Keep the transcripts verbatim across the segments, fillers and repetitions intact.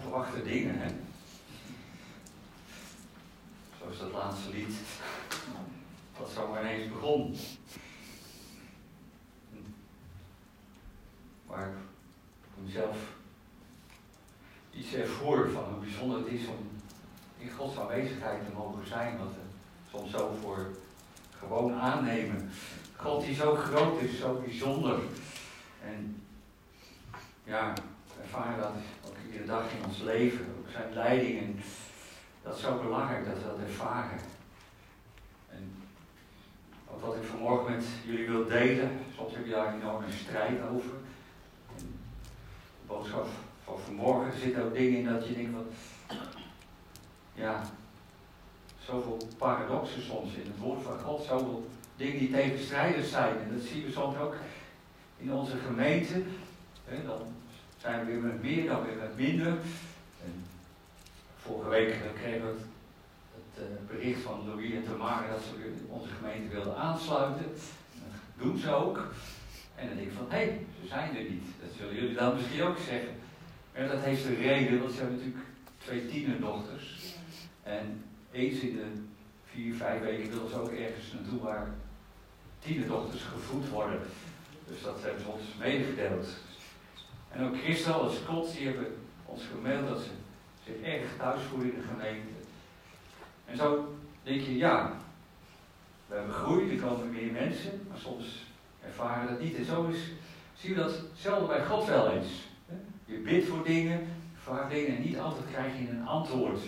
onverwachte dingen, hè. Zoals dat laatste lied, dat zomaar ineens begon. Waar ik mezelf iets ervoor van hoe bijzonder het is om in Gods aanwezigheid te mogen zijn, wat we soms zo voor gewoon aannemen. God die zo groot is, zo bijzonder. En ja, we ervaren dat ook iedere dag in ons leven, ook zijn leiding. En dat is zo belangrijk dat we dat ervaren. En ook wat ik vanmorgen met jullie wil delen, soms heb je daar enorm een strijd over. En de boodschap van vanmorgen, er zitten ook dingen in dat je denkt van, ja, zoveel paradoxen soms in het woord van God, zoveel dingen die tegenstrijdig zijn. En dat zien we soms ook in onze gemeente. He, dan zijn we weer met meer, dan weer met minder. En vorige week kregen we het, het uh, bericht van Louis en Tamara dat ze weer onze gemeente wilden aansluiten. Dat doen ze ook. En dan denk ik van, hé, hey, ze zijn er niet. Dat zullen jullie dan misschien ook zeggen. Maar dat heeft een reden, want ze hebben natuurlijk twee tienerdochters. En eens in de vier, vijf weken willen ze ook ergens naartoe waar tienerdochters gevoed worden. Dus dat hebben ze ons medegedeeld. En ook Christel en Scott, die hebben ons gemaild dat ze zich erg thuis voelen in de gemeente. En zo denk je, ja, we hebben groei, er komen meer mensen, maar soms ervaren we dat niet. En zo is, zien we dat hetzelfde bij God wel eens. Je bidt voor dingen, je vraagt dingen en niet altijd krijg je een antwoord.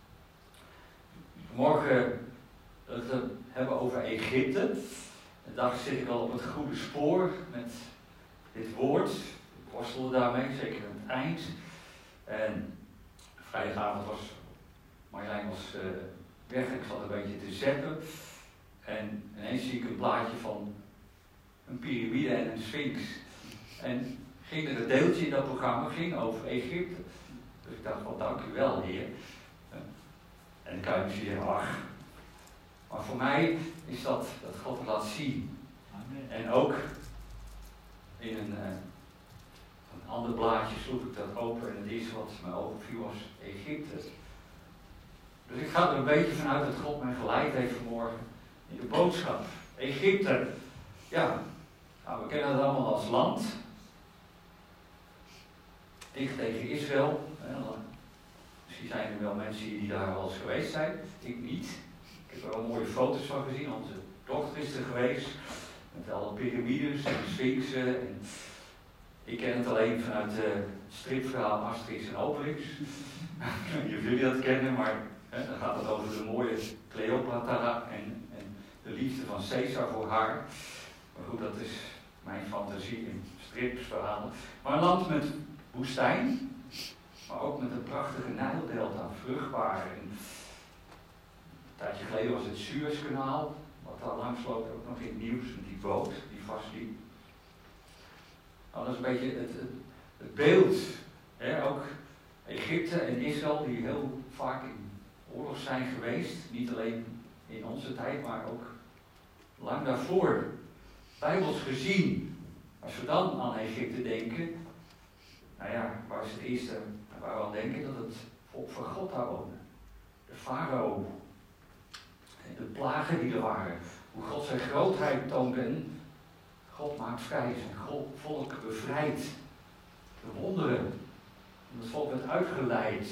Morgen dat we het hebben over Egypte. En dacht zit ik al op het goede spoor met dit woord. Ik worstelde daarmee, zeker aan het eind. En vrijdagavond was Marjolein was uh, weg en ik zat een beetje te zappen. En ineens zie ik een plaatje van een piramide en een sphinx. En ging er een deeltje in dat programma ging over Egypte. Dus ik dacht, wel dank u wel, Heer. En dan kan je misschien zeggen, ach. Maar voor mij is dat dat God het laat zien. Amen. En ook in een, uh, een ander blaadje sloeg ik dat open en het eerste wat mijn ogen viel was Egypte. Dus ik ga er een beetje vanuit dat God mij geleid heeft vanmorgen in de boodschap. Egypte, ja, nou, we kennen het allemaal als land. Dicht tegen Israël. Hè, misschien zijn er wel mensen die daar wel eens geweest zijn. Ik niet. Ik heb er wel mooie foto's van gezien. Onze dochter is er geweest. Met alle piramides en sphinxen. En ik ken het alleen vanuit het stripverhaal Asterix en Obelix. Ik weet niet of jullie dat kennen, maar hè, dan gaat het over de mooie Cleopatra en, en de liefde van Caesar voor haar. Maar goed, dat is mijn fantasie in stripverhalen. Maar een land met woestijn, maar ook met een prachtige Nijldelta, vruchtbaar. En een tijdje geleden was het Suezkanaal, wat daar langs loopt, ook nog in het nieuws, met die boot die vastliep. Nou, dat is een beetje het, het, het beeld. Hè? Ook Egypte en Israël, die heel vaak in oorlog zijn geweest. Niet alleen in onze tijd, maar ook lang daarvoor. Bijbels gezien. Als we dan aan Egypte denken, nou ja, waar is het eerste waar we aan denken? Dat het volk van God daar woonde. De farao. De plagen die er waren. Hoe God zijn grootheid toont en God maakt vrij. Zijn volk bevrijdt. De wonderen. En het volk werd uitgeleid.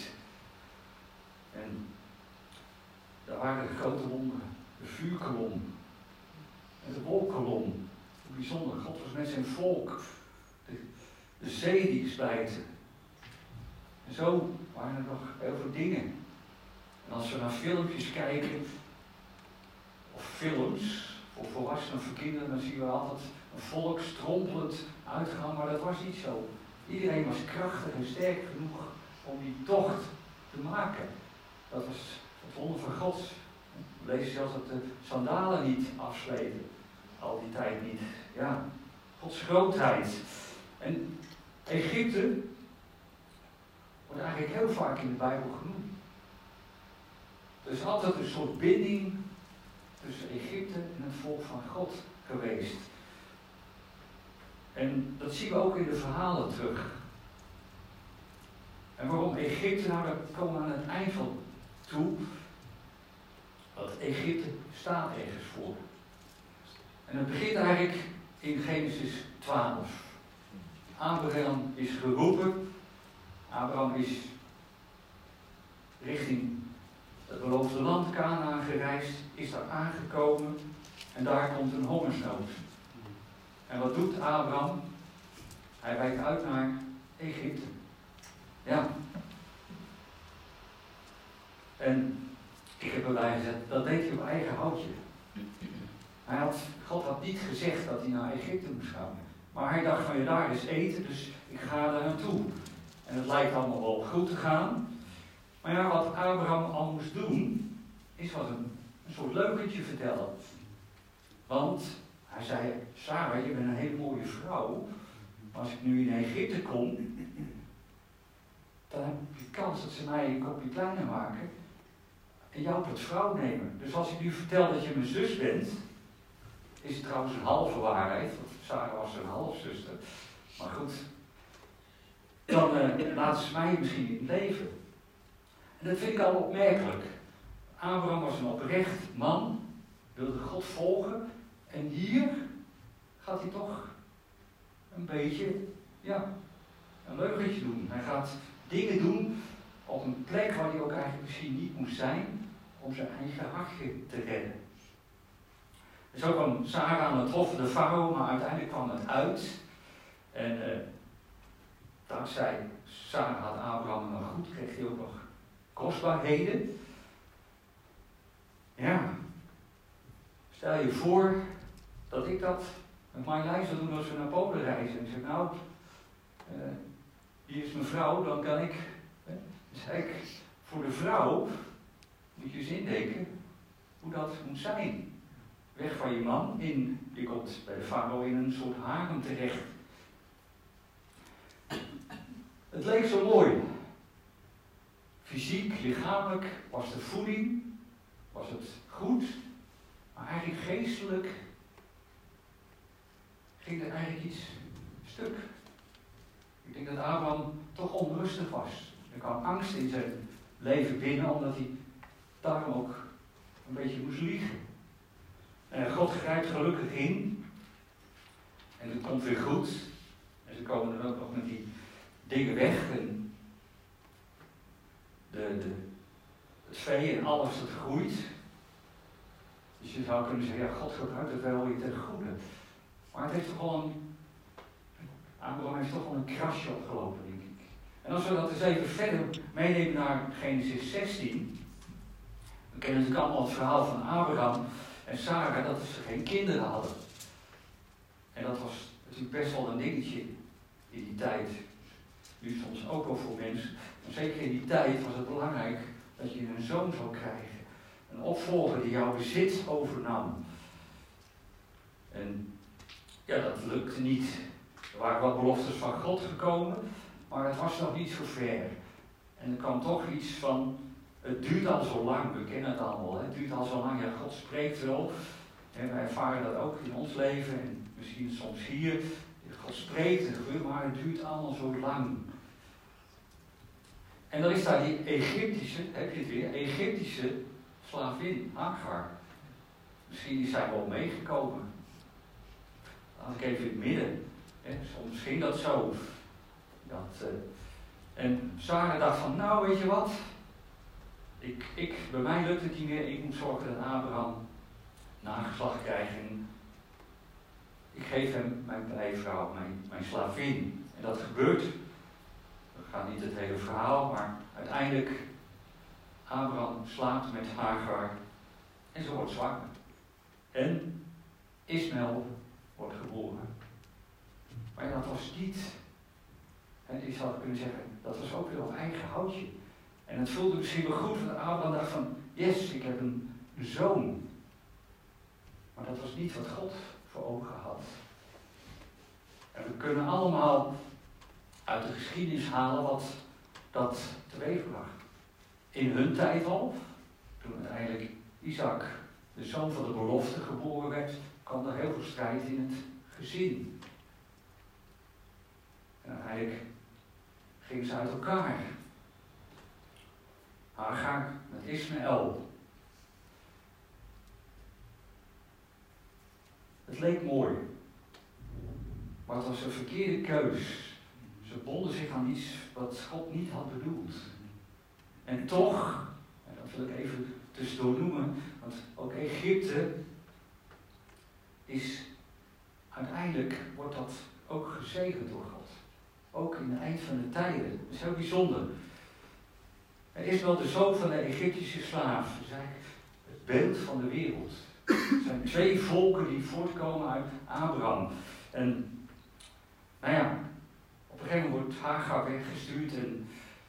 En daar waren de grote wonderen. De vuurkolom. En de wolkolom. Hoe bijzonder. God was met zijn volk. De, de zee die splijtte. En zo waren er nog heel veel dingen. En als we naar filmpjes kijken, of films, voor volwassenen of voor kinderen, dan zien we altijd een volk strompelend uitgaan, maar dat was niet zo. Iedereen was krachtig en sterk genoeg om die tocht te maken. Dat was het wonder van God. We lezen zelfs dat de sandalen niet afsleten. Al die tijd niet. Ja, Gods grootheid. En Egypte wordt eigenlijk heel vaak in de Bijbel genoemd. Er is altijd een soort binding tussen Egypte en het volk van God geweest. En dat zien we ook in de verhalen terug. En waarom Egypte? Nou, daar komen we aan het eind van toe. Dat Egypte staat ergens voor. En het begint eigenlijk in Genesis twaalf. Abraham is geroepen. Abraham is richting het beloofde land Kanaan gereisd, is daar aangekomen en daar komt een hongersnood. En wat doet Abraham? Hij wijkt uit naar Egypte. Ja. En ik heb erbij gezet, dat deed hij op eigen houtje. Hij had, God had niet gezegd dat hij naar Egypte moest gaan. Maar hij dacht van ja, daar is eten, dus ik ga daar naartoe. En het lijkt allemaal wel goed te gaan. Maar ja, wat Abraham al moest doen, is wat een, een soort leugentje vertellen. Want hij zei, Sarah, je bent een hele mooie vrouw. Maar als ik nu in Egypte kom, dan heb je kans dat ze mij een kopje kleiner maken en jou tot vrouw nemen. Dus als ik nu vertel dat je mijn zus bent, is het trouwens een halve waarheid, want Sarah was een halfzuster. Maar goed, dan uh, laten ze mij misschien niet leven. En dat vind ik al opmerkelijk. Abraham was een oprecht man, wilde God volgen. En hier gaat hij toch een beetje, ja, een leugentje doen. Hij gaat dingen doen op een plek waar hij ook eigenlijk misschien niet moest zijn, om zijn eigen hartje te redden. En zo kwam Sarah aan het hof van de farao, maar uiteindelijk kwam het uit. En uh, dankzij Sarah had Abraham nog goed, kreeg hij ook nog kostbaarheden. Ja, stel je voor dat ik dat met mijn lijn zou doen als we naar Polen reizen. En ik zeg, nou, uh, hier is mijn vrouw, dan kan ik. Hè, dus eigenlijk voor de vrouw moet je eens indenken hoe dat moet zijn. Weg van je man, in, je komt bij de farao in een soort harem terecht. Het leek zo mooi. Fysiek, lichamelijk was de voeding, was het goed, maar eigenlijk geestelijk ging er eigenlijk iets stuk. Ik denk dat Abraham toch onrustig was. Er kwam angst in zijn leven binnen, omdat hij daarom ook een beetje moest liegen. En God grijpt gelukkig in. En het komt weer goed. En ze komen dan ook nog met die dingen weg. En de, de, het vee en alles dat groeit. Dus je zou kunnen zeggen, ja, God gebruikt het wel weer ten goede. Maar het heeft toch wel een... Abraham heeft toch wel een krasje opgelopen, denk ik. En als we dat eens even verder meenemen naar Genesis zestien. We kennen natuurlijk allemaal het verhaal van Abraham en Sarah, dat ze geen kinderen hadden. En dat was natuurlijk best wel een dingetje in die tijd. Nu soms ook wel voor mensen. Maar zeker in die tijd was het belangrijk dat je een zoon zou krijgen. Een opvolger die jouw bezit overnam. En ja, dat lukte niet. Er waren wat beloftes van God gekomen, maar het was nog niet zo ver. En er kwam toch iets van, het duurt al zo lang, we kennen het allemaal, hè? Het duurt al zo lang, ja, God spreekt wel. En wij ervaren dat ook in ons leven en misschien soms hier. God spreekt, het gebeurt, maar het duurt allemaal zo lang. En dan is daar die Egyptische, heb je het weer, Egyptische slavin, Hagar. Misschien is zij wel meegekomen. Laat ik even in het midden. Hè? Soms ging dat zo. Dat, uh, en Sarah dacht van, nou weet je wat, ik, ik, bij mij lukt het niet meer, ik moet zorgen dat Abraham nageslacht krijgt. En ik geef hem mijn blijvrouw, mijn, mijn slavin. En dat gebeurt. We gaan niet het hele verhaal, maar uiteindelijk Abraham slaapt met Hagar en ze wordt zwanger. En Ismaël wordt geboren. Maar dat was niet, en je zou kunnen zeggen, dat was ook weer op eigen houtje. En het voelde misschien wel goed, want Abraham dacht van, yes, ik heb een zoon. Maar dat was niet wat God voor ogen had. En we kunnen allemaal uit de geschiedenis halen wat dat teweegbracht. In hun tijd al, toen uiteindelijk Isaac, de zoon van de belofte, geboren werd, kwam er heel veel strijd in het gezin. En uiteindelijk gingen ze uit elkaar. Hagar met Ismaël. Het leek mooi, maar het was een verkeerde keus. Ze bonden zich aan iets wat God niet had bedoeld. En toch, en dat wil ik even tussendoor noemen, want ook Egypte is, uiteindelijk wordt dat ook gezegend door God. Ook in het eind van de tijden. Dat is heel bijzonder. Er is wel de zoon van de Egyptische slaaf. Dat is eigenlijk het beeld van de wereld. Er zijn twee volken die voortkomen uit Abraham. En, nou ja, op een gegeven moment wordt Hagar weggestuurd. En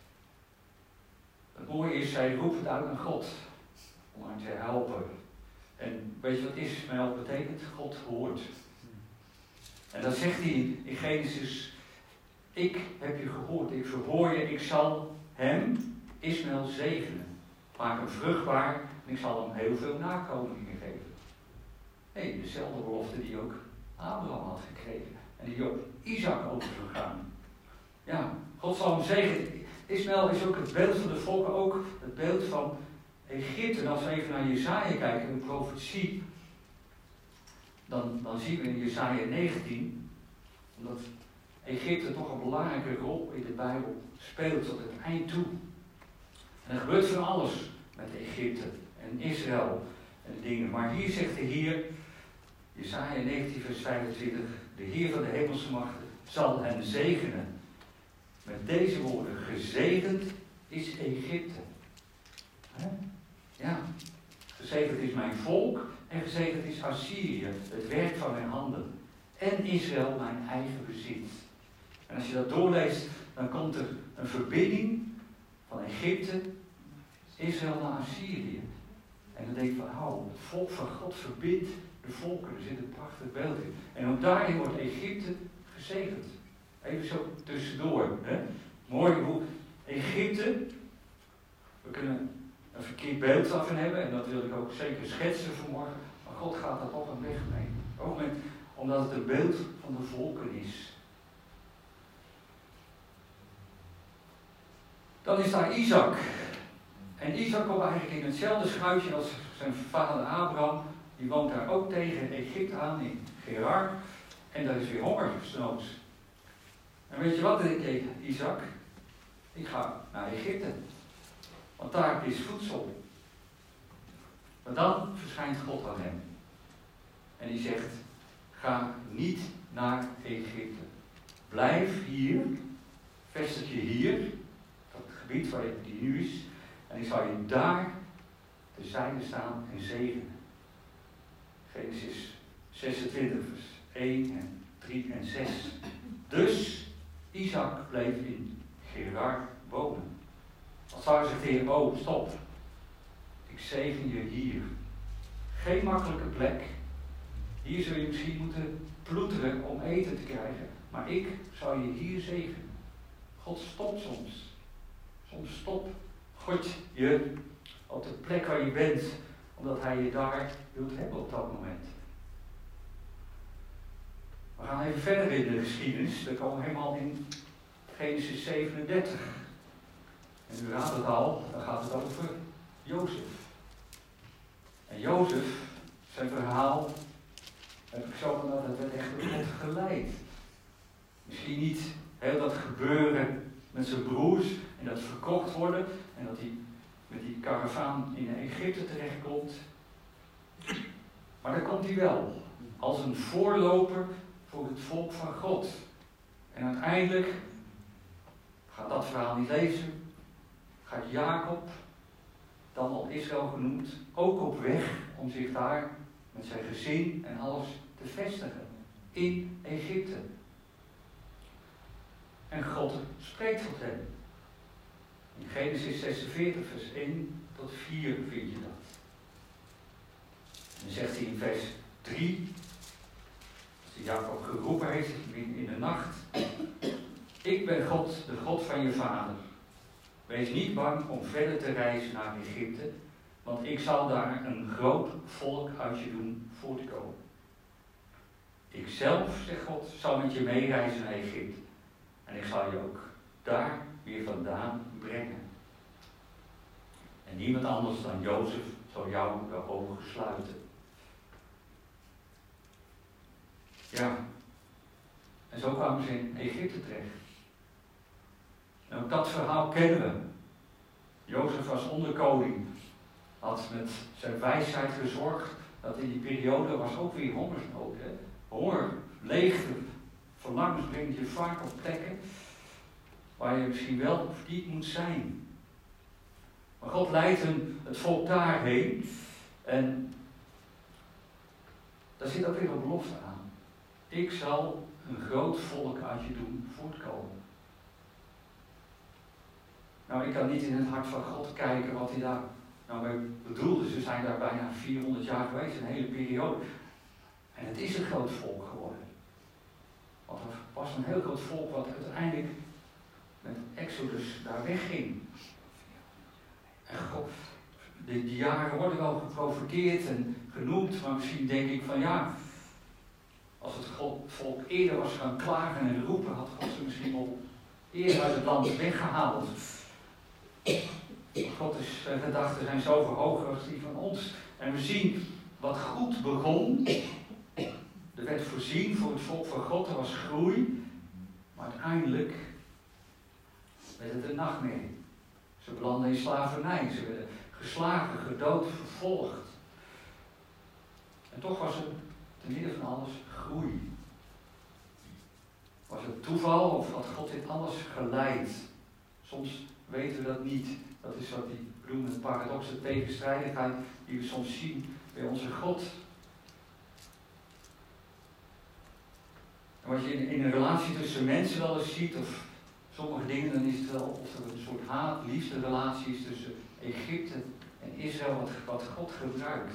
het mooie is, zij roept het uit naar God. Om haar te helpen. En weet je wat Ismaël betekent? God hoort. En dan zegt hij in Genesis: ik heb je gehoord, ik verhoor je, ik zal hem, Ismaël, zegenen. Maak hem vruchtbaar en ik zal hem heel veel nakomelingen geven. Nee, dezelfde belofte die ook Abraham had gekregen. En die op Isaac over zou gaan. Ja, God zal hem zegenen. Ismaël is ook het beeld van de volken, ook het beeld van Egypte. En als we even naar Jesaja kijken, een profetie, dan, dan zien we in Jesaja negentien, omdat Egypte toch een belangrijke rol in de Bijbel speelt tot het eind toe. En er gebeurt van alles met Egypte en Israël en de dingen. Maar hier zegt de Heer, Jesaja negentien vers vijfentwintig, de Heer van de hemelse machten zal hen zegenen. Met deze woorden: gezegend is Egypte. He? Ja, gezegend is mijn volk en gezegend is Assyrië, het werk van mijn handen. En Israël, mijn eigen bezit. En als je dat doorleest, dan komt er een verbinding van Egypte, Israël naar Assyrië. En dan denk je van, oh, het volk van God verbindt de volken. Er zit een prachtig beeld in. En ook daarin wordt Egypte gezegend. Even zo tussendoor. Hè? Mooi hoe Egypte, we kunnen een verkeerd beeld daarvan hebben, en dat wil ik ook zeker schetsen vanmorgen, maar God gaat daar toch een weg mee. Ook met, omdat het een beeld van de volken is. Dan is daar Isaac. En Isaac komt eigenlijk in hetzelfde schuitje als zijn vader Abraham. Die woont daar ook tegen Egypte aan, in Gerar. En daar is weer hongersnood. En weet je wat deed Isaac? Ik ga naar Egypte. Want daar is voedsel. Maar dan verschijnt God aan hem. En die zegt: ga niet naar Egypte. Blijf hier. Vestig je hier. Dat gebied waar je die nu is. En ik zal je daar te zijde staan en zegenen. Genesis zesentwintig vers één en drie en zes. Dus Isaac bleef in Gerar wonen. Als zou zegt de Heer: oh, stop. Ik zegen je hier. Geen makkelijke plek. Hier zul je misschien moeten ploeteren om eten te krijgen. Maar ik zal je hier zegenen. God stopt soms. Soms stopt God je op de plek waar je bent. Omdat hij je daar wilt hebben op dat moment. We gaan even verder in de geschiedenis. Dan komen we helemaal in Genesis zevenendertig. En u raadt het al, dan gaat het over Jozef. En Jozef, zijn verhaal, heb ik zo van dat het werd echt door God geleid. Misschien niet heel dat gebeuren met zijn broers en dat verkocht worden en dat hij met die karavaan in Egypte terechtkomt. Maar daar komt hij wel, als een voorloper voor het volk van God. En uiteindelijk, gaat dat verhaal niet lezen, gaat Jacob, dan al Israël genoemd, ook op weg om zich daar met zijn gezin en alles te vestigen in Egypte. En God spreekt tot hem. In Genesis zesenveertig vers één tot vier vind je dat. En dan zegt hij in vers drie, als hij Jacob geroepen heeft in de nacht: ik ben God, de God van je vader. Wees niet bang om verder te reizen naar Egypte, want ik zal daar een groot volk uit je doen voortkomen. Ikzelf, zegt God, zal met je meereizen naar Egypte. En ik zal je ook daar weer vandaan brengen. En niemand anders dan Jozef zal jou de ogen sluiten. Ja, en zo kwamen ze in Egypte terecht. En ook dat verhaal kennen we. Jozef was onderkoning, had met zijn wijsheid gezorgd dat in die periode was ook weer hongersnood. Hè? Honger, leegte, verlangens brengt je vaak op plekken waar je misschien wel of niet moet zijn. Maar God leidt hem, het volk daarheen en daar zit ook weer een belofte aan. Ik zal een groot volk uit je doen voortkomen. Nou, ik kan niet in het hart van God kijken wat hij daar nou mee bedoelde. Ze zijn daar bijna vierhonderd jaar geweest, een hele periode. En het is een groot volk geworden. Want er was een heel groot volk wat uiteindelijk met Exodus daar wegging. En God, die, die jaren worden wel geprofeteerd en genoemd, maar misschien denk ik van ja, als het God, volk eerder was gaan klagen en roepen, had God ze misschien al eerder uit het land weggehaald. God is, zijn gedachten zijn zoveel hoger als die van ons. En we zien wat goed begon. Er werd voorzien voor het volk van God, er was groei. Maar uiteindelijk werd het een nachtmerrie. Ze belanden in slavernij, ze werden geslagen, gedood, vervolgd. En toch was er te midden van alles groei. Was het toeval of had God dit alles geleid? Soms weten we dat niet. Dat is wat die bloemende paradoxe tegenstrijdigheid die we soms zien bij onze God. En wat je in, in een relatie tussen mensen wel eens ziet, of sommige dingen, dan is het wel of er een soort haat-liefde relatie is tussen Egypte en Israël, wat, wat God gebruikt.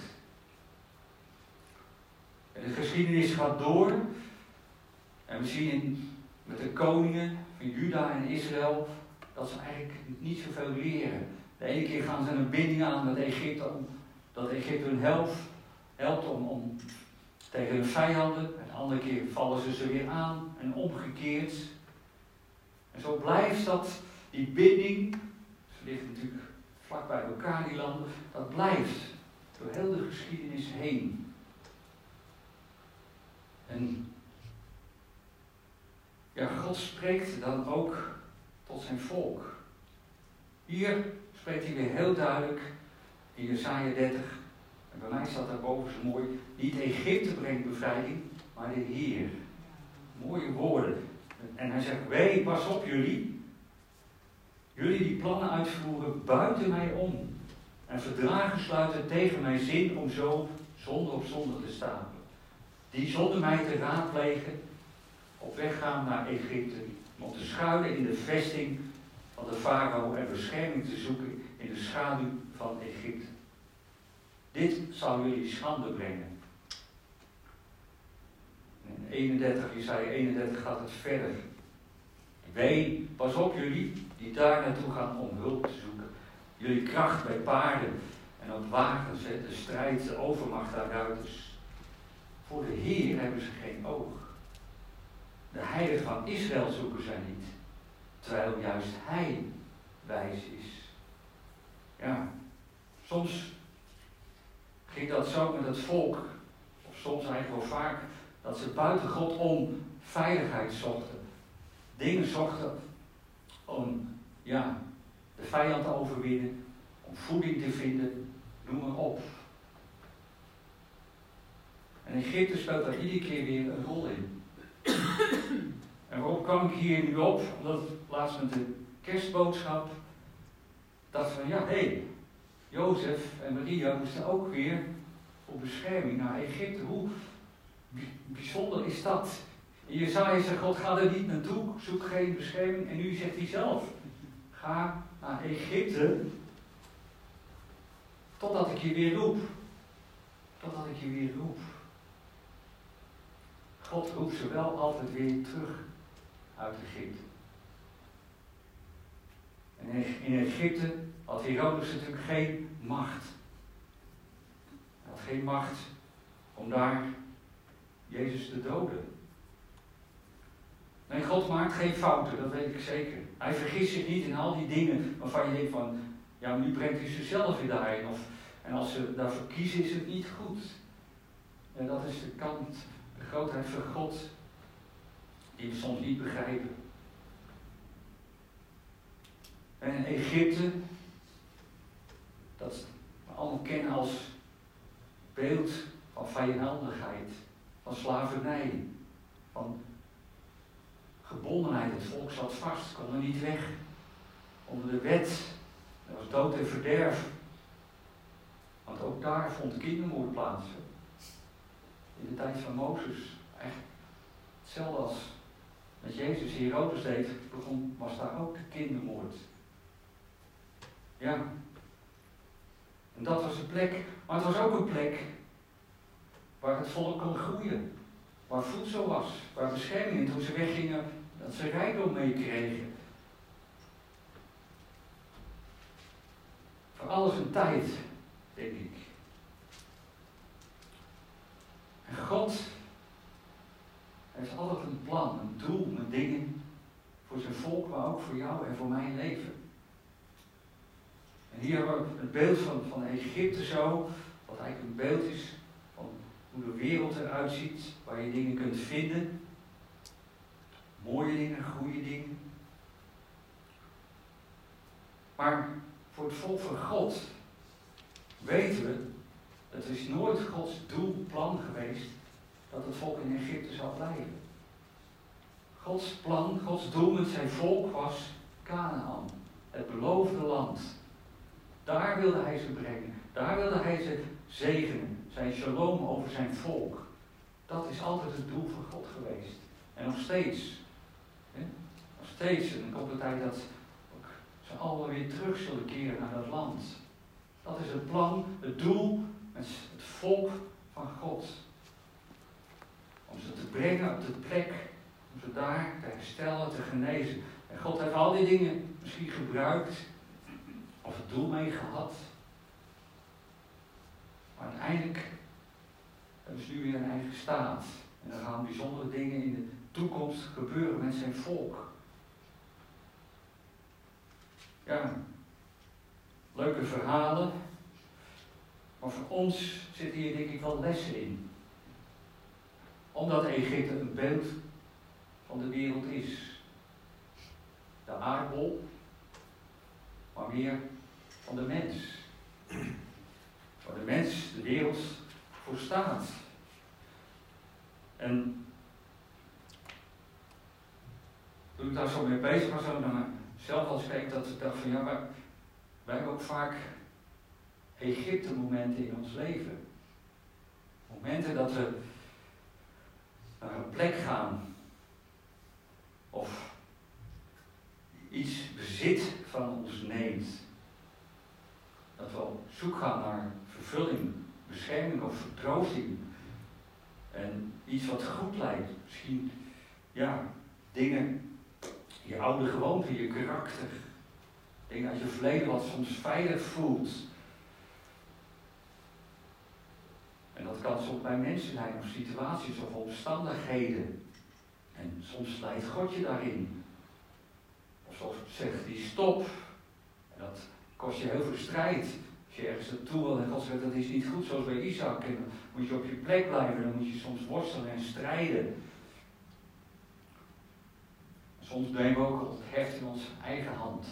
En de geschiedenis gaat door. En we zien in, met de koningen van Juda en Israël dat ze eigenlijk niet zoveel leren. De ene keer gaan ze een binding aan met Egypte, om, dat Egypte hun helpt, helpt om, om tegen hun vijanden. En de andere keer vallen ze ze weer aan en omgekeerd. En zo blijft dat, die binding, ze liggen natuurlijk vlak bij elkaar die landen, dat blijft door heel de geschiedenis heen. En ja, God spreekt dan ook tot zijn volk. Hier spreekt hij weer heel duidelijk in Jesaja dertig. En bij mij staat daarboven zo mooi. Niet Egypte brengt bevrijding, maar de Heer. Mooie woorden. En hij zegt, wee, pas op jullie. Jullie die plannen uitvoeren buiten mij om. En verdragen sluiten tegen mijn zin om zo zonde op zonde te stapelen. Die zonder mij te raadplegen, op weg gaan naar Egypte. Om te schuilen in de vesting van de farao en bescherming te zoeken in de schaduw van Egypte. Dit zal jullie schande brengen. In eenendertig, Jesaja eenendertig gaat het verder. Wee, pas op jullie die daar naartoe gaan om hulp te zoeken. Jullie kracht bij paarden en op wagens, hè, de strijd, de overmacht der ruiters. Voor de Heer hebben ze geen oog. De heilige van Israël zoeken zij niet, terwijl juist hij wijs is. Ja, soms ging dat zo met het volk, of soms eigenlijk wel vaak, dat ze buiten God om veiligheid zochten. Dingen zochten om ja, de vijand te overwinnen, om voeding te vinden, noem maar op. En Egypte speelt daar iedere keer weer een rol in. En waarom kwam ik hier nu op? Omdat laatst met de kerstboodschap dacht van ja, hé, hey, Jozef en Maria moesten ook weer op bescherming naar Egypte. Hoe bijzonder is dat? In Jesaja zegt God, ga er niet naartoe, zoek geen bescherming. En nu zegt hij zelf, ga naar Egypte totdat ik je weer roep. Totdat ik je weer roep. God roept ze wel altijd weer terug uit Egypte. En in Egypte had Herodes natuurlijk geen macht. Hij had geen macht om daar Jezus te doden. Nee, God maakt geen fouten, dat weet ik zeker. Hij vergist zich niet in al die dingen waarvan je denkt van, Ja, maar nu brengt u zichzelf weer daarin. Of, en als ze daarvoor kiezen, is het niet goed. En dat is de kant, de grootheid van God, die we soms niet begrijpen. En Egypte, dat we allemaal kennen als beeld van vijandigheid, van slavernij, van gebondenheid. Het volk zat vast, kon er niet weg. Onder de wet, dat was dood en verderf. Want ook daar vond kindermoord plaats. In de tijd van Mozes. Echt hetzelfde als met Jezus Herodes deed, begon, was daar ook de kindermoord. Ja. En dat was een plek, maar het was ook een plek waar het volk kon groeien. Waar voedsel was, waar bescherming. En toen ze weggingen, dat ze rijkdom meekregen. Voor alles een tijd, denk ik. En God heeft altijd een plan, een doel, een dingen voor zijn volk, maar ook voor jou en voor mijn leven. En hier hebben we het beeld van, van Egypte zo, wat eigenlijk een beeld is van hoe de wereld eruit ziet, waar je dingen kunt vinden. Mooie dingen, goede dingen. Maar voor het volk van God weten we, het is nooit Gods doel, plan geweest dat het volk in Egypte zou blijven. Gods plan, Gods doel met zijn volk was Kanaan, het beloofde land. Daar wilde hij ze brengen, daar wilde hij ze zegenen, zijn shalom over zijn volk. Dat is altijd het doel van God geweest. En nog steeds. Hè? Nog steeds. En dan komt de tijd dat ook ze allemaal weer terug zullen keren naar dat land. Dat is het plan, het doel met het volk van God. Om ze te brengen op de plek, om ze daar te herstellen, te genezen. En God heeft al die dingen misschien gebruikt, of het doel mee gehad. Maar uiteindelijk hebben ze nu weer een eigen staat. En er gaan bijzondere dingen in de toekomst gebeuren met zijn volk. Ja, leuke verhalen. Maar voor ons zitten hier denk ik wel lessen in. Omdat Egypte een beeld van de wereld is. De aardbol, maar meer van de mens. Waar de mens de wereld voor staat. En toen ik daar zo mee bezig was, en naar mezelf als keek, dat ik dacht van ja, maar wij hebben ook vaak Egypte-momenten in ons leven. Momenten dat we naar een plek gaan of iets bezit van ons neemt. Dat we op zoek gaan naar vervulling, bescherming of vertroosting. En iets wat goed lijkt. Misschien, ja, dingen, je oude gewoonten, je karakter. Dingen uit je verleden wat soms veilig voelt. En dat kan soms bij mensen zijn, of situaties of omstandigheden. En soms leidt God je daarin. Of soms zegt hij stop. En dat kost je heel veel strijd. Als je ergens naartoe wil en God zegt dat is niet goed, zoals bij Isaac. En dan moet je op je plek blijven, dan moet je soms worstelen en strijden. Soms nemen we ook het heft in onze eigen hand.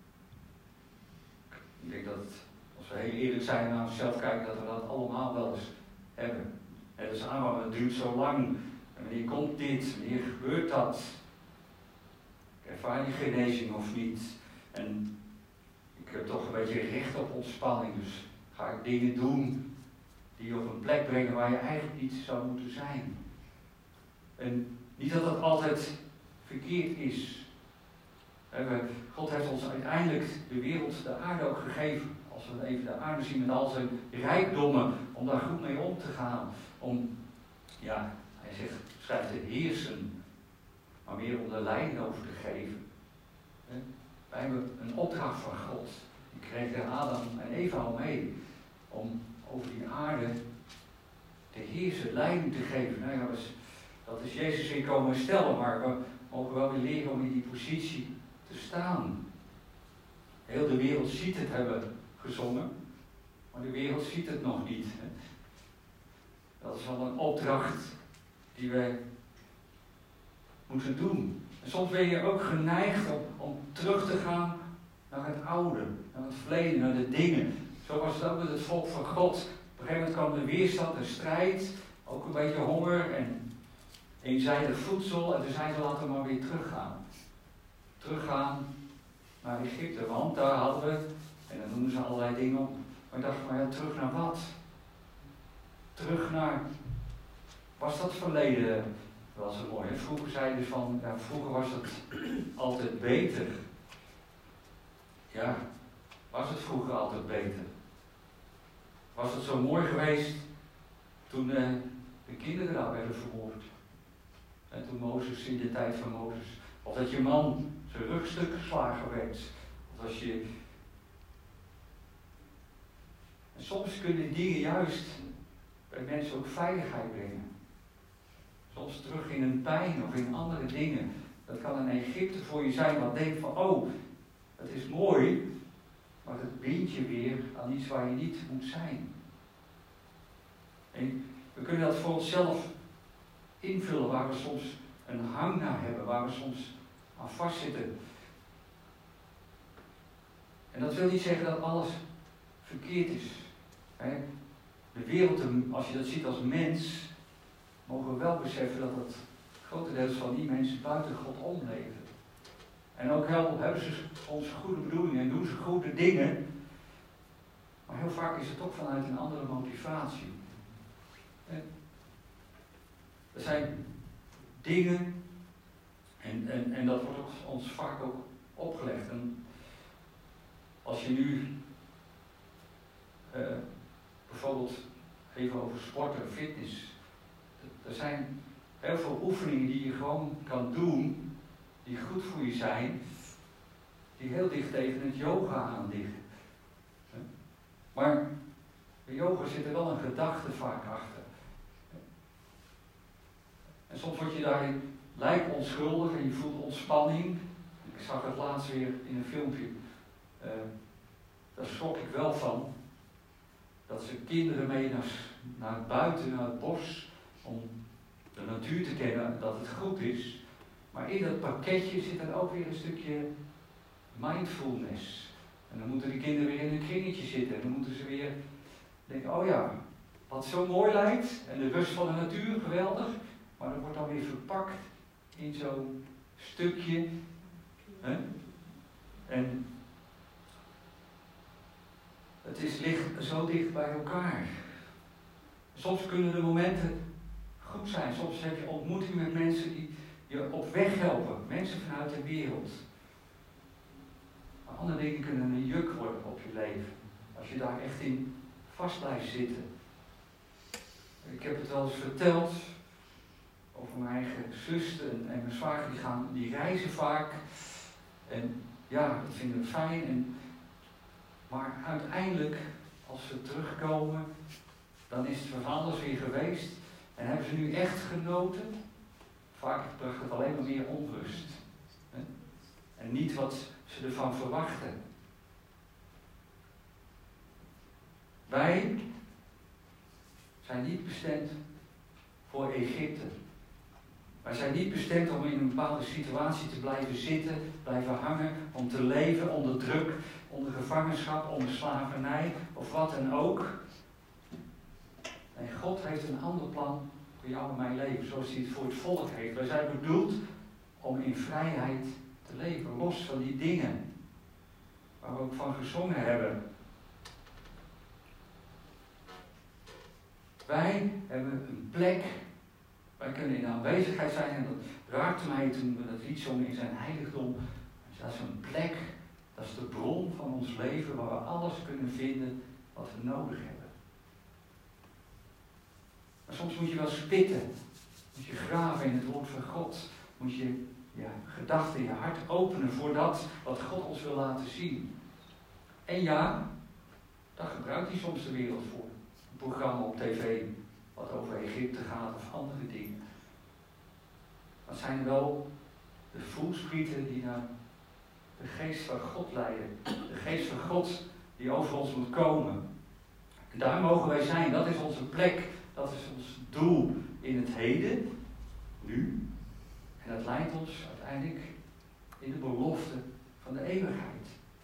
Ik denk dat het, als we heel eerlijk zijn naar onszelf kijken, dat we dat allemaal wel eens hebben. Het is aan, maar het duurt zo lang. En wanneer komt dit? Wanneer gebeurt dat? Ervaar je genezing of niet? En ik heb toch een beetje recht op ontspanning, dus ga ik dingen doen die je op een plek brengen waar je eigenlijk niet zou moeten zijn. En niet dat dat altijd verkeerd is. God heeft ons uiteindelijk de wereld, de aarde ook gegeven. Als we even de aarde zien met al zijn rijkdommen, om daar goed mee om te gaan. Om, ja, hij zegt, schrijft te heersen, maar meer om de leiding over te geven. Wij hebben een opdracht van God. Die kregen Adam en Eva al mee. Om over die aarde te heersen, leiding te geven. Nou ja, dat, is, dat is Jezus weer komen stellen, maar we mogen wel weer leren om in die positie te staan. heel de wereld ziet het hebben gezongen, maar de wereld ziet het nog niet. Hè. Dat is wel een opdracht die wij moeten doen. En soms ben je ook geneigd om, om terug te gaan naar het oude, naar het verleden, naar de dingen. Zo was het ook met het volk van God. Op een gegeven moment kwam de weerstand, de strijd, ook een beetje honger en eenzijdig voedsel. En toen zeiden ze, laten we maar weer teruggaan. Teruggaan naar Egypte, want daar hadden we, en dan noemen ze allerlei dingen op. Maar ik dacht, maar ja, terug naar wat? Terug naar, was dat verleden wel zo mooi? En vroeger zeiden ze van, ja, vroeger was het altijd beter. Ja, was het vroeger altijd beter? Was het zo mooi geweest toen eh, de kinderen daar werden vermoord? En toen Mozes, in de tijd van Mozes. Of dat je man zijn rugstuk geslagen werd. Of als je... En soms kunnen dingen juist bij mensen ook veiligheid brengen. Soms terug in een pijn of in andere dingen. Dat kan een Egypte voor je zijn wat denkt van, oh, het is mooi, maar het bindt je weer aan iets waar je niet moet zijn. En we kunnen dat voor onszelf invullen, waar we soms een hang naar hebben, waar we soms aan vastzitten. En dat wil niet zeggen dat alles verkeerd is. De wereld, als je dat ziet als mens, mogen we wel beseffen dat het grotendeels van die mensen buiten God omleven. En ook wel hebben ze soms goede bedoelingen en doen ze goede dingen, maar heel vaak is het toch vanuit een andere motivatie. Er zijn dingen, en, en, en dat wordt ons vaak ook opgelegd. En als je nu uh, bijvoorbeeld even over sporten, fitness, er zijn heel veel oefeningen die je gewoon kan doen, die goed voor je zijn, die heel dicht tegen het yoga aan liggen. Maar bij yoga zit er wel een gedachte vaak achter. En soms word je daarin lijkt onschuldig en je voelt ontspanning. Ik zag het laatst weer in een filmpje. Uh, daar schrok ik wel van. Dat ze kinderen mee naar, naar buiten, naar het bos, om de natuur te kennen, dat het goed is. Maar in dat pakketje zit er ook weer een stukje mindfulness. En dan moeten de kinderen weer in een kringetje zitten. En dan moeten ze weer denken, oh ja, wat zo mooi lijkt. En de rust van de natuur, geweldig. Maar dat wordt dan weer verpakt in zo'n stukje. Hè? En het is licht, zo dicht bij elkaar. Soms kunnen de momenten goed zijn. Soms heb je ontmoeting met mensen die je op weg helpen. Mensen vanuit de wereld. Maar andere dingen kunnen een juk worden op je leven. Als je daar echt in vast blijft zitten. Ik heb het wel eens verteld over mijn eigen zuster en, en mijn zwager. Die, gaan, die reizen vaak. En ja, dat vinden we fijn. En, maar uiteindelijk, als ze terugkomen, dan is het van alles weer geweest. En hebben ze nu echt genoten? Vaak bracht het alleen maar meer onrust. Hè? En niet wat ze ervan verwachten. Wij zijn niet bestemd voor Egypte. Wij zijn niet bestemd om in een bepaalde situatie te blijven zitten, blijven hangen, om te leven onder druk, onder gevangenschap, onder slavernij of wat dan ook. En God heeft een ander plan voor jou en mijn leven, zoals hij het voor het volk heeft. Wij zijn bedoeld om in vrijheid te leven, los van die dingen waar we ook van gezongen hebben. Wij hebben een plek, wij kunnen in de aanwezigheid zijn en dat raakte mij toen we dat lied zongen in zijn heiligdom. Dat is een plek, dat is de bron van ons leven waar we alles kunnen vinden wat we nodig hebben. Maar soms moet je wel spitten, moet je graven in het woord van God, moet je je gedachten, je hart openen voor dat wat God ons wil laten zien. En ja, daar gebruikt hij soms de wereld voor. Een programma op tv wat over Egypte gaat of andere dingen. Dat zijn wel de voelsprieten die naar de geest van God leiden. De geest van God die over ons moet komen. En daar mogen wij zijn. Dat is onze plek. Dat is ons doel in het heden. Nu. En dat leidt ons uiteindelijk in de belofte van de eeuwigheid.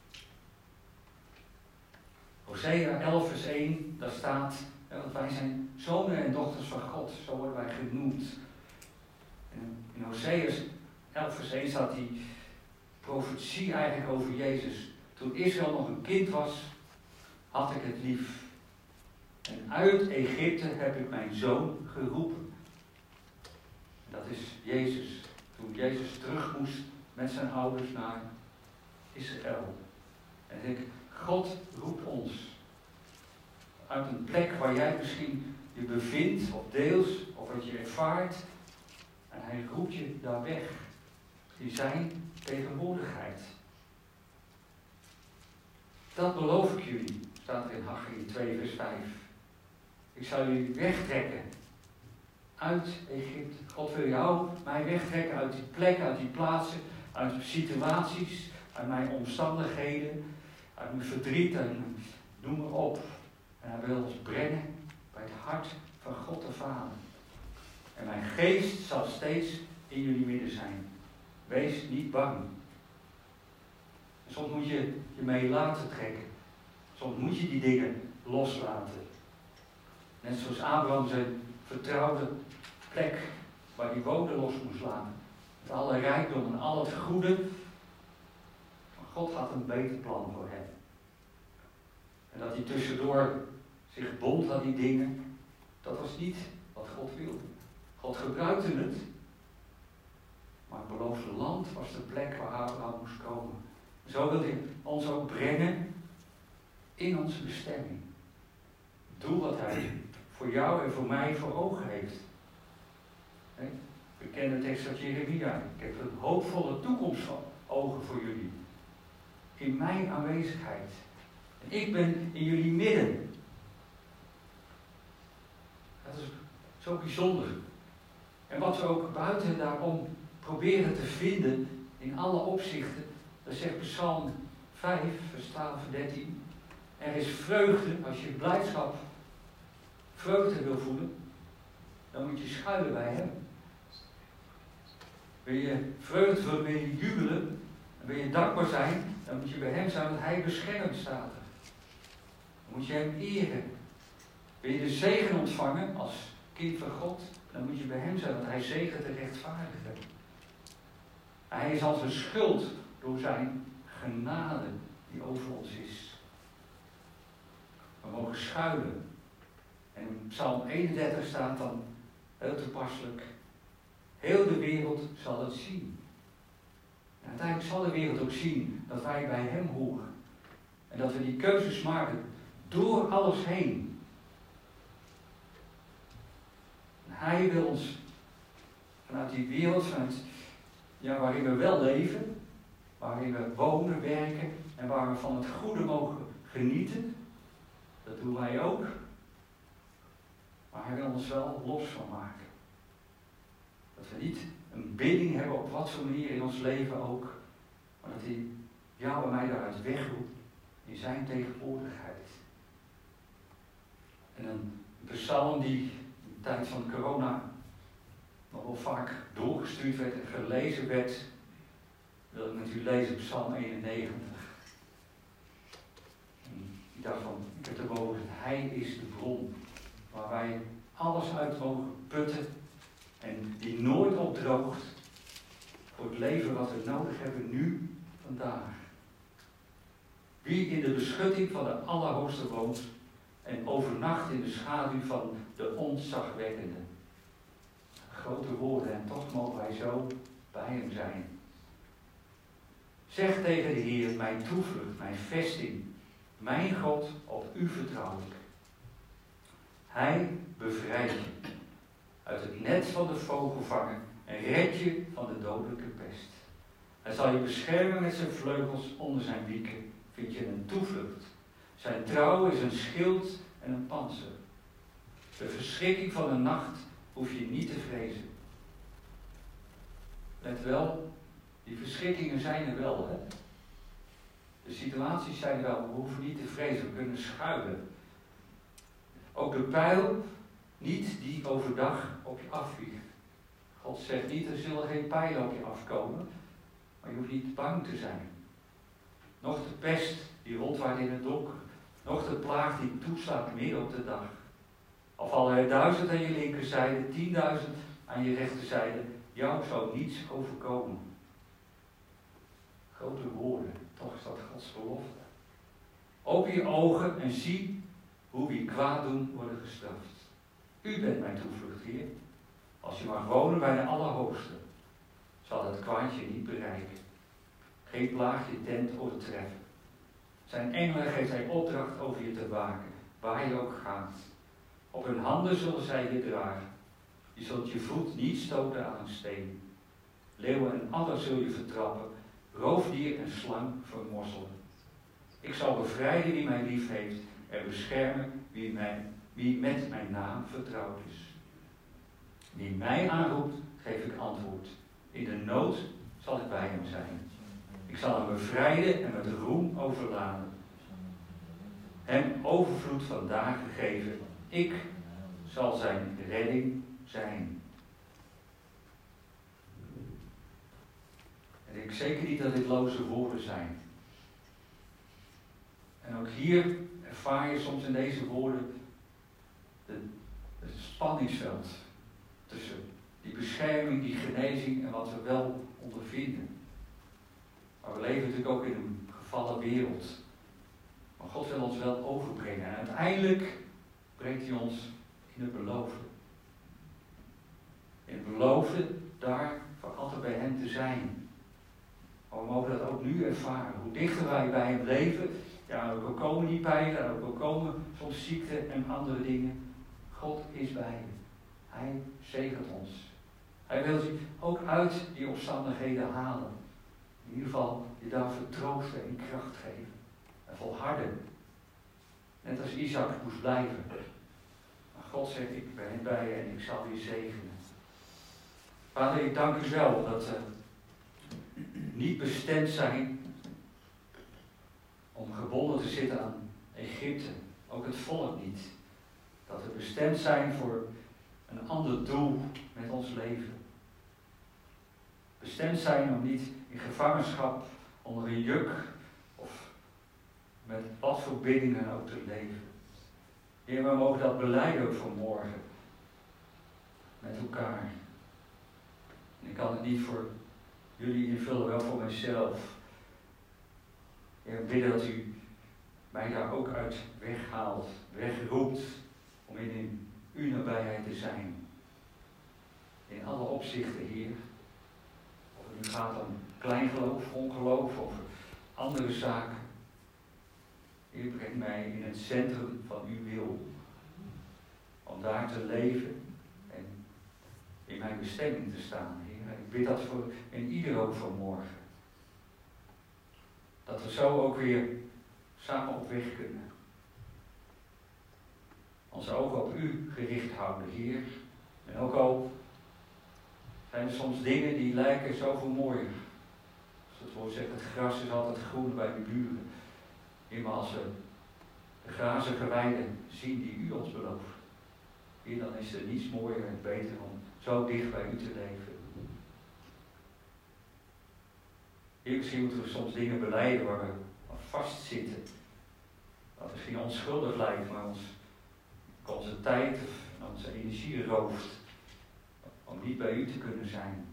Hosea elf vers één, daar staat dat wij zijn zonen en dochters van God. Zo worden wij genoemd. En in Hosea elf vers één staat die profetie eigenlijk over Jezus. Toen Israël nog een kind was, had ik het lief. En uit Egypte heb ik mijn zoon geroepen. Dat is Jezus. Toen Jezus terug moest met zijn ouders naar Israël. En ik, God roept ons uit een plek waar jij misschien je bevindt, of deels, of wat je ervaart. En hij roept je daar weg. In zijn tegenwoordigheid. Dat beloof ik jullie, staat er in Haggai twee vers vijf. Ik zal jullie wegtrekken uit Egypte. God wil jou, mij wegtrekken uit die plekken, uit die plaatsen, uit situaties, uit mijn omstandigheden, uit mijn verdriet en noem maar op. En hij wil ons brengen bij het hart van God de Vader. En mijn geest zal steeds in jullie midden zijn. Wees niet bang. En soms moet je je mee laten trekken. Soms moet je die dingen loslaten. Net zoals Abraham zijn vertrouwde plek waar hij woonde los moest laten. Met alle rijkdom en al het goede. Maar God had een beter plan voor hem. En dat hij tussendoor zich bond aan die dingen, dat was niet wat God wilde. God gebruikte het. Maar het beloofde land was de plek waar Abraham moest komen. Zo wil hij ons ook brengen in onze bestemming. Het doel wat hij voor jou en voor mij voor ogen heeft. We kennen de tekst uit Jeremia. Ik heb een hoopvolle toekomst van ogen voor jullie. In mijn aanwezigheid. En ik ben in jullie midden. Dat is zo bijzonder. En wat we ook buiten daarom proberen te vinden in alle opzichten, dat zegt Psalm vijf, vers twaalf en dertien. Er is vreugde, als je blijdschap, vreugde wil voelen, dan moet je schuilen bij hem. Wil je vreugde voelen, wil je jubelen, en wil je dankbaar zijn, dan moet je bij hem zijn, want hij beschermt, staat er. Dan moet je hem eren. Wil je de zegen ontvangen als kind van God, dan moet je bij hem zijn, want hij zegent de rechtvaardigen. Hij is als een schuld door zijn genade die over ons is. We mogen schuilen. En in Psalm eenendertig staat dan heel toepasselijk: heel de wereld zal het zien. En uiteindelijk zal de wereld ook zien dat wij bij hem horen. En dat we die keuzes maken door alles heen. En hij wil ons vanuit die wereld, vanuit, ja, waarin we wel leven, waarin we wonen, werken en waar we van het goede mogen genieten, dat doen wij ook. Maar hij wil ons wel los van maken. Dat we niet een binding hebben op wat voor manier in ons leven ook, maar dat hij jou en mij daaruit wegroept in zijn tegenwoordigheid. En een psalm die in de tijd van corona nog wel vaak doorgestuurd werd en gelezen werd, wil ik met u lezen, Psalm eenennegentig. En ik dacht van, ik heb erboven, hij is de bron waar wij alles uit mogen putten en die nooit opdroogt voor het leven wat we nodig hebben nu, vandaag. Wie in de beschutting van de Allerhoogste woont en overnacht in de schaduw van de ontzagwekkende. Grote woorden en toch mogen wij zo bij hem zijn. Zeg tegen de Heer, mijn toevlucht, mijn vesting, mijn God, op u vertrouw ik. Hij bevrijdt je uit het net van de vogelvanger en redt je van de dodelijke pest. Hij zal je beschermen met zijn vleugels, onder zijn wieken vind je een toevlucht. Zijn trouw is een schild en een pantser. De verschrikking van de nacht hoef je niet te vrezen. Let wel, die verschrikkingen zijn er wel, hè? De situaties zijn wel, we hoeven niet te vrezen, we kunnen schuilen. Ook de pijl, niet die overdag op je afvliegt. God zegt niet, er zullen geen pijlen op je afkomen, maar je hoeft niet bang te zijn. Nog de pest die rondwaait in het donker, nog de plaag die toeslaat midden op de dag. Al vallen er duizend aan je linkerzijde, tienduizend aan je rechterzijde, jou zou niets overkomen. Grote woorden, toch is dat Gods belofte. Open je ogen en zie hoe wie kwaad doen worden gestraft. U bent mijn toevlucht, Heer. Als je mag wonen bij de Allerhoogste, zal het kwaadje niet bereiken. Geen plaag je tent overtreffen. Zijn engelen geeft hij opdracht over je te waken, waar je ook gaat. Op hun handen zullen zij je dragen. Je zult je voet niet stoten aan een steen. Leeuwen en adder zul je vertrappen, roofdier en slang vermorzelen. Ik zal bevrijden wie mij lief heeft en beschermen wie, mij, wie met mijn naam vertrouwd is. Wie mij aanroept, geef ik antwoord. In de nood zal ik bij hem zijn. Ik zal hem bevrijden en met roem overladen. Hem overvloed van dagen geven. Ik zal zijn redding zijn. En ik zeker niet dat dit loze woorden zijn. En ook hier ervaar je soms in deze woorden de, het spanningsveld tussen die bescherming, die genezing en wat we wel ondervinden. Maar we leven natuurlijk ook in een gevallen wereld. Maar God wil ons wel overbrengen. En uiteindelijk brengt hij ons in het beloofde. In het beloofde daar voor altijd bij hem te zijn. Maar we mogen dat ook nu ervaren. Hoe dichter wij bij hem leven, ja, ook al komen die pijlen, ook al komen soms ziekte en andere dingen. God is bij je. Hij zegent ons. Hij wil je ook uit die omstandigheden halen. In ieder geval je daarvoor troosten en kracht geven. En volharden. Net als Isaac moest blijven. Maar God zegt, ik ben bij je en ik zal je zegenen. Vader, ik dank u wel dat we niet bestemd zijn om gebonden te zitten aan Egypte. Ook het volk niet. Dat we bestemd zijn voor een ander doel met ons leven. Bestemd zijn om niet in gevangenschap, onder een juk of met wat voor bindingen ook te leven. Heer, we mogen dat belijden ook vanmorgen. Met elkaar. En ik kan het niet voor jullie invullen, wel voor mijzelf. Heer, ik bid dat u mij daar ook uit weghaalt, wegroept, om in uw nabijheid te zijn. In alle opzichten, Heer. Of het nu gaat om kleingeloof, ongeloof of andere zaken. Heer, breng mij in het centrum van uw wil. Om daar te leven en in mijn bestemming te staan, Heer. Ik bid dat voor in ieder ook vanmorgen. Dat we zo ook weer samen op weg kunnen. Onze ogen op u gericht houden, Heer. En ook al zijn er soms dingen die lijken zoveel mooier. Zoals het woord zegt, het gras is altijd groen bij de buren. Heer, maar als we de grazige weiden zien die u ons belooft, Heer, dan is er niets mooier en beter om zo dicht bij u te leven. Heer, misschien moeten we soms dingen belijden waar we vastzitten. Wat misschien onschuldig lijkt, maar ons, onze tijd of onze energie rooft. Om niet bij u te kunnen zijn.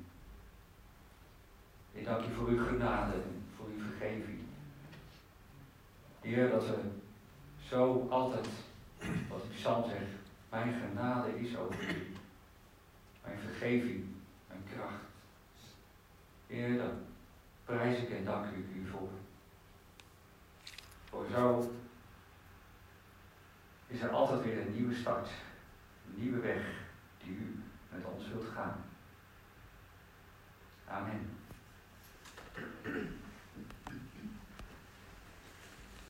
Ik dank u voor uw genade en voor uw vergeving. Heer, dat we zo altijd, wat de psalm zegt, mijn genade is over u. Mijn vergeving, mijn kracht. Heer, daar prijs ik en dank ik u voor. Voor zo is er altijd weer een nieuwe start. Een nieuwe weg die u met ons wilt gaan. Amen.